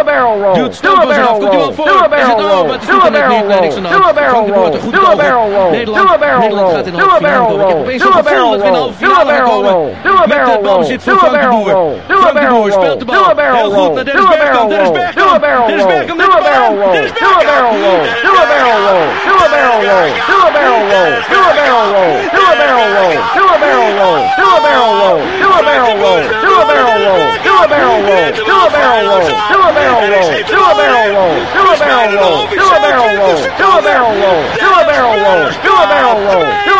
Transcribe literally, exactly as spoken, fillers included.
barrel roll. Duwt Stam van zich af. Komt hij wel voor? Is het nou? Maar het is goed en niet. Nee, niks aan de hand. Frank de Boer te goed over. Nederland. Nederland gaat in de halve finale komen. Ik heb opeens het gevoel dat we in de halve finale gaan komen. Met het balbezit van Frank de Boer. Frank de Boer speelt de bal. Heel goed naar Dennis Bergkamp. Dennis Bergkamp. Dennis Bergkamp met de bal. Dennis Bergkamp. Do a barrel roll. Do a barrel roll. Do a barrel roll. Do a barrel roll. Do a barrel roll. Do a barrel roll. Do a barrel roll. Do a barrel roll. Do a barrel roll. Do a barrel roll. Do a barrel roll. Do a barrel roll. Do a barrel roll. Do a barrel roll. Do a barrel roll. Do a barrel roll. Do a barrel roll. Do a barrel roll. Do a barrel roll.